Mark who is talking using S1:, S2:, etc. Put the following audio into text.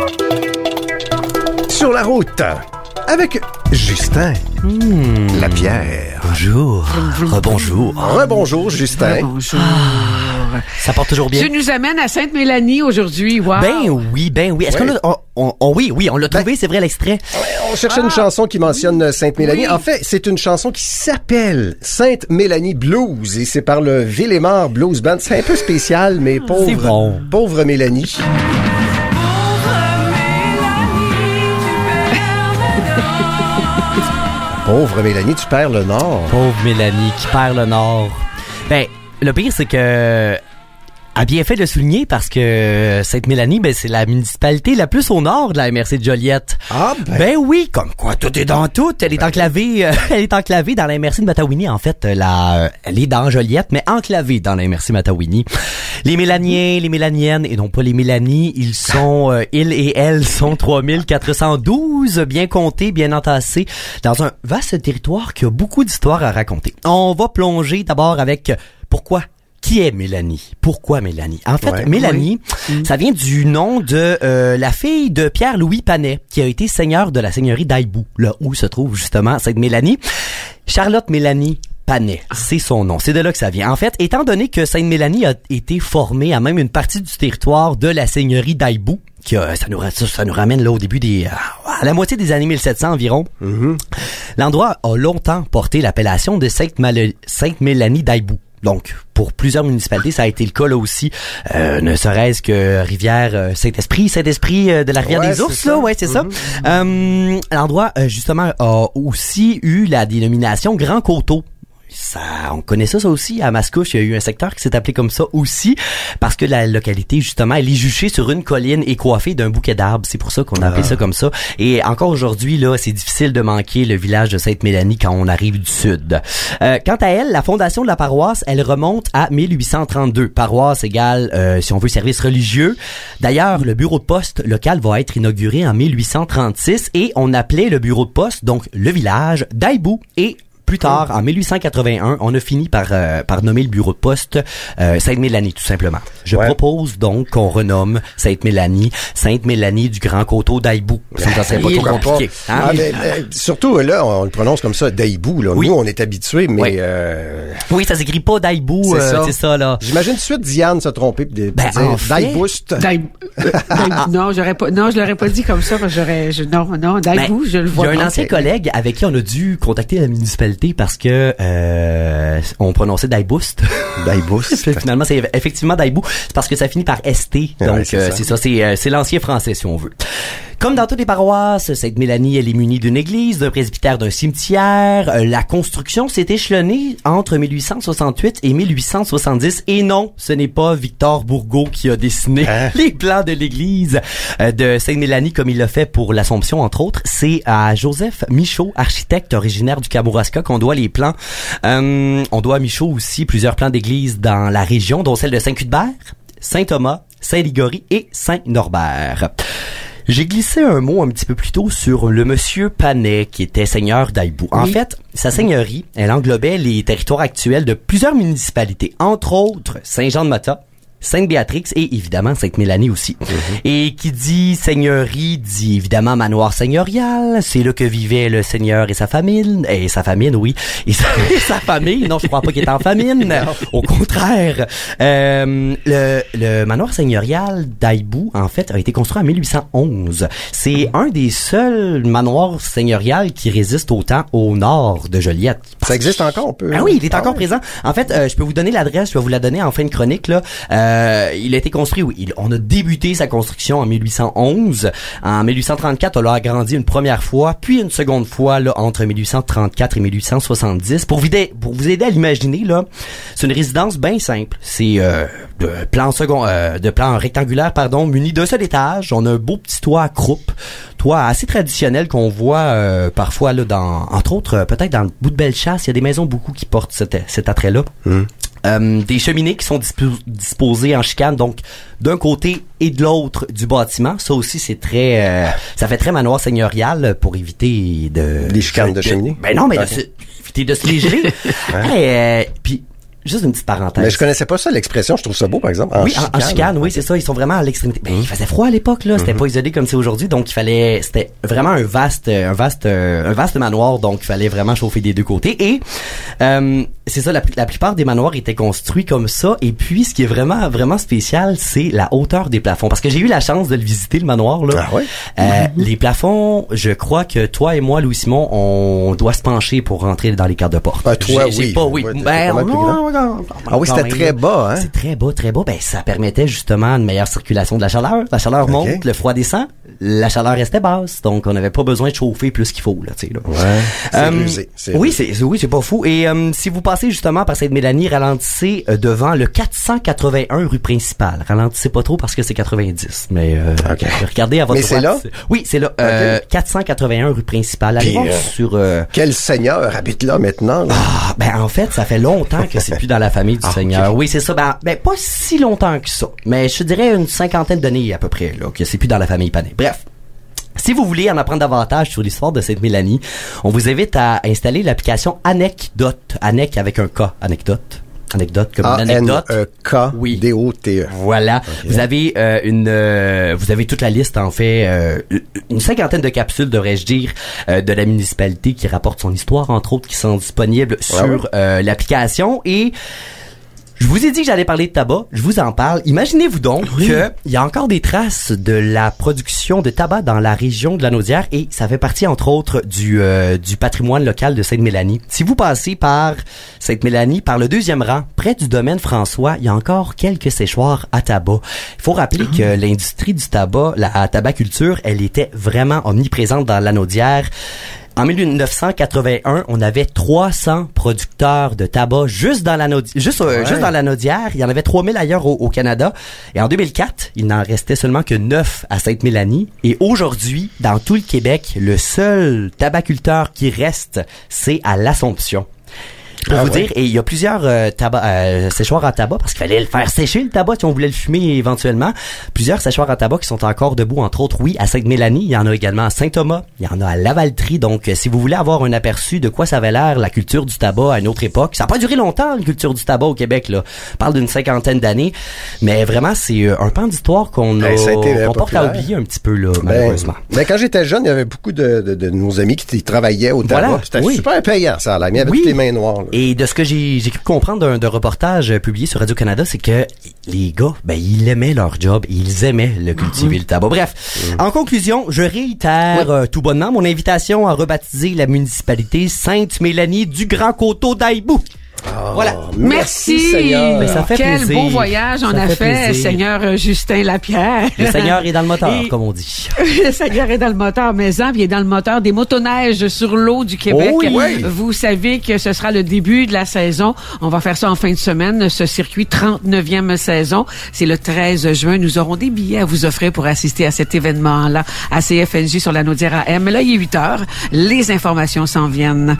S1: Sur la route, avec Justin Lapierre.
S2: Bonjour. Rebonjour.
S1: Rebonjour, Justin.
S3: Bonjour.
S2: Ça porte toujours bien.
S3: Tu nous amènes à Sainte-Mélanie aujourd'hui. Wow.
S2: Ben oui. Est-ce qu'on l'a... Oui, on l'a trouvé, c'est vrai, l'extrait.
S1: On cherchait une chanson qui mentionne Sainte-Mélanie.
S3: Oui.
S1: En fait, c'est une chanson qui s'appelle Sainte-Mélanie Blues et c'est par le Villemar Blues Band. C'est un peu spécial, mais
S2: C'est bon.
S1: pauvre Mélanie. Pauvre Mélanie, tu perds le nord.
S2: Pauvre Mélanie qui perd le nord. Ben, le pire, c'est que... a bien fait de le souligner parce que Sainte-Mélanie, ben, c'est la municipalité la plus au nord de la MRC de Joliette.
S1: Ah,
S2: Ben oui, comme quoi tout est dans tout. Elle est enclavée, dans la MRC de Matawini. En fait, elle est dans Joliette, mais enclavée dans la MRC Matawini. Les Mélaniens, les Mélaniennes, et non pas les Mélanie, ils et elles sont 3412, bien comptés, bien entassés, dans un vaste territoire qui a beaucoup d'histoires à raconter. On va plonger d'abord avec pourquoi. Qui est Mélanie? Pourquoi Mélanie? En fait, Mélanie, ça vient du nom de la fille de Pierre-Louis Panet, qui a été seigneur de la seigneurie d'Aibou, là où se trouve justement cette Mélanie. Charlotte Mélanie Panet, c'est son nom. C'est de là que ça vient. En fait, étant donné que Sainte-Mélanie a été formée à même une partie du territoire de la seigneurie d'Aibou, ça nous ramène là au début à la moitié des années 1700 environ. L'endroit a longtemps porté l'appellation de Sainte-Mélanie d'Aibou. Donc, pour plusieurs municipalités, ça a été le cas là aussi. Ne serait-ce que rivière Saint-Esprit de la rivière des Ours, là, c'est ça. L'endroit, justement, a aussi eu la dénomination Grand Coteau. Ça, on connaît ça aussi. À Mascouche, il y a eu un secteur qui s'est appelé comme ça aussi, parce que la localité, justement, elle est juchée sur une colline et coiffée d'un bouquet d'arbres. C'est pour ça qu'on a appelé ça comme ça. Et encore aujourd'hui, là, c'est difficile de manquer le village de Sainte-Mélanie quand on arrive du sud. Quant à elle, la fondation de la paroisse, elle remonte à 1832. Paroisse égale, si on veut, service religieux. D'ailleurs, le bureau de poste local va être inauguré en 1836 et on appelait le bureau de poste, donc le village d'Aibou. Et plus tard, en 1881, on a fini par nommer le bureau de poste Sainte-Mélanie, tout simplement. Je propose donc qu'on renomme Sainte-Mélanie du Grand Coteau d'Aibou. Ça serait pas trop compliqué. Hein?
S1: Mais, surtout, là, on le prononce comme ça, d'Aibou. Là. Oui. Nous, on est habitués, mais...
S2: Oui, ça s'écrit pas d'Aibou, c'est ça, là.
S1: J'imagine tout de suite Diane se tromper et dire d'Aibouste.
S3: Non, je l'aurais pas dit comme ça, parce que d'Aibou, je le vois.
S2: Il y a un ancien collègue avec qui on a dû contacter la municipalité parce que on prononçait d'Aibouste.
S1: D'Aibouste.
S2: Finalement, c'est effectivement d'Aibou. C'est parce que ça finit par ST. Donc, c'est l'ancien français, si on veut. Comme dans toutes les paroisses, Sainte-Mélanie, elle est munie d'une église, d'un presbytère, d'un cimetière. La construction s'est échelonnée entre 1868 et 1870. Et non, ce n'est pas Victor Bourgault qui a dessiné les plans de l'église de Sainte-Mélanie comme il l'a fait pour l'Assomption, entre autres. C'est à Joseph Michaud, architecte originaire du Kamouraska, qu'on doit les plans. On doit à Michaud aussi plusieurs plans d'église dans la région, dont celle de Saint-Cuthbert, Saint-Thomas, Saint-Ligorie et Saint-Norbert. J'ai glissé un mot un petit peu plus tôt sur le monsieur Panet, qui était seigneur d'Aibou. En fait, sa seigneurie, elle englobait les territoires actuels de plusieurs municipalités, entre autres Saint-Jean-de-Mata, Sainte-Béatrix et évidemment Sainte-Mélanie aussi. Et qui dit seigneurie, dit évidemment manoir seigneurial. C'est là que vivait le seigneur et sa famille. Et sa famille, oui. Et sa famille. Non, je crois pas qu'il est en famine. Au contraire. Le manoir seigneurial d'Aibou, en fait, a été construit en 1811. C'est un des seuls manoirs seigneurials qui résiste autant au nord de Joliette.
S1: Ça existe encore, on peut...
S2: Ah oui, il est encore présent. En fait, je peux vous donner l'adresse, je vais vous la donner en fin de chronique, là. Il a été construit, on a débuté sa construction en 1811. En 1834, on l'a agrandi une première fois, puis une seconde fois là entre 1834 et 1870. Pour vous aider à l'imaginer, là, c'est une résidence bien simple. C'est de plan rectangulaire, muni d'un seul étage. On a un beau petit toit à croupe, toit assez traditionnel qu'on voit parfois là entre autres, peut-être dans le bout de Bellechasse, il y a des maisons beaucoup qui portent cet attrait-là. Des cheminées qui sont disposées en chicane, donc d'un côté et de l'autre du bâtiment. Ça aussi, c'est très... ça fait très manoir seigneurial pour éviter
S1: des chicanes de cheminée?
S2: Ben non, mais éviter de se les geler. Puis juste une petite parenthèse.
S1: Mais je connaissais pas ça, l'expression. Je trouve ça beau, par exemple.
S2: En chicane, oui, c'est ça. Ils sont vraiment à l'extrémité. Ben, il faisait froid à l'époque, là. C'était pas isolé comme c'est aujourd'hui. Donc, c'était vraiment un vaste manoir. Donc, il fallait vraiment chauffer des deux côtés. Et, c'est ça, la plupart des manoirs étaient construits comme ça. Et puis, ce qui est vraiment, vraiment spécial, c'est la hauteur des plafonds. Parce que j'ai eu la chance de le visiter, le manoir, là.
S1: Ah ouais?
S2: Les plafonds, je crois que toi et moi, Louis-Simon, on doit se pencher pour rentrer dans les cartes de porte.
S1: Ah, toi, oui.
S2: Oui.
S1: Ah oui, c'était très bas, hein?
S2: C'est très bas, très bas. Ben, ça permettait justement une meilleure circulation de la chaleur. La chaleur monte, le froid descend, la chaleur restait basse. Donc, on n'avait pas besoin de chauffer plus qu'il faut, là, tu sais, là.
S1: Ouais. C'est rusé.
S2: Oui, c'est pas fou. Et, si vous passez justement par Sainte-Mélanie, ralentissez devant le 481 rue principale. Ralentissez pas trop parce que c'est 90. Mais, regardez à votre droite.
S1: Mais c'est là?
S2: Oui, c'est là. 481 rue principale. Allez voir sur,
S1: quel seigneur habite là maintenant, là?
S2: Ah, ben, en fait, ça fait longtemps que c'est plus dans la famille du Seigneur. Oui, c'est ça. Ben, pas si longtemps que ça. Mais je dirais une 50aine d'années à peu près, là, que c'est plus dans la famille Panet. Bref. Si vous voulez en apprendre davantage sur l'histoire de Sainte-Mélanie, on vous invite à installer l'application Anecdote. Anec avec un K. Anecdote comme une anecdote.
S1: K D-O-T-E.
S2: Voilà. Okay. Vous avez toute la liste, en fait, une 50aine de capsules, devrais-je dire, de la municipalité qui rapporte son histoire, entre autres, qui sont disponibles sur l'application. Et je vous ai dit que j'allais parler de tabac, je vous en parle. Imaginez-vous donc que il y a encore des traces de la production de tabac dans la région de Lanaudière et ça fait partie entre autres du patrimoine local de Sainte-Mélanie. Si vous passez par Sainte-Mélanie, par le 2e rang, près du domaine François, il y a encore quelques séchoirs à tabac. Il faut rappeler que l'industrie du tabac, la tabaculture, elle était vraiment omniprésente dans Lanaudière. En 1981, on avait 300 producteurs de tabac juste dans la Lanaudière. Il y en avait 3000 ailleurs au Canada. Et en 2004, il n'en restait seulement que 9 à Sainte-Mélanie. Et aujourd'hui, dans tout le Québec, le seul tabaculteur qui reste, c'est à l'Assomption. Pour vous dire, et il y a plusieurs séchoirs à tabac, parce qu'il fallait le faire sécher le tabac si on voulait le fumer éventuellement. Plusieurs séchoirs à tabac qui sont encore debout, entre autres, oui, à Sainte-Mélanie. Il y en a également à Saint-Thomas. Il y en a à Lavaltrie. Donc, si vous voulez avoir un aperçu de quoi ça avait l'air, la culture du tabac à une autre époque. Ça n'a pas duré longtemps, la culture du tabac au Québec, là. On parle d'une 50aine d'années. Mais vraiment, c'est un pan d'histoire qu'on porte à oublier un petit peu, là, malheureusement.
S1: Ben, quand j'étais jeune, il y avait beaucoup de nos amis qui travaillaient au tabac. Voilà. C'était super payant, ça, là. Mais il y avait toutes les mains noires, là.
S2: Et de ce que j'ai cru comprendre d'un reportage publié sur Radio-Canada, c'est que les gars, ben, ils aimaient leur job, ils aimaient le cultiver, le tabac. Bref, en conclusion, je réitère tout bonnement mon invitation à rebaptiser la municipalité Sainte-Mélanie du Grand Coteau d'Aibou.
S1: Oh,
S3: voilà.
S1: Merci Seigneur.
S2: Mais ça fait
S3: Quel
S2: plaisir.
S3: beau voyage on a fait, Seigneur Justin Lapierre.
S2: Le Seigneur est dans le moteur, comme on dit.
S3: Le Seigneur est dans le moteur, mais il est dans le moteur des motoneiges sur l'eau du Québec.
S1: Oh, oui.
S3: Vous savez que ce sera le début de la saison. On va faire ça en fin de semaine, ce circuit 39e saison. C'est le 13 juin. Nous aurons des billets à vous offrir pour assister à cet événement-là à CFNJ sur la Lanaudière AM. Là, il est 8 heures. Les informations s'en viennent.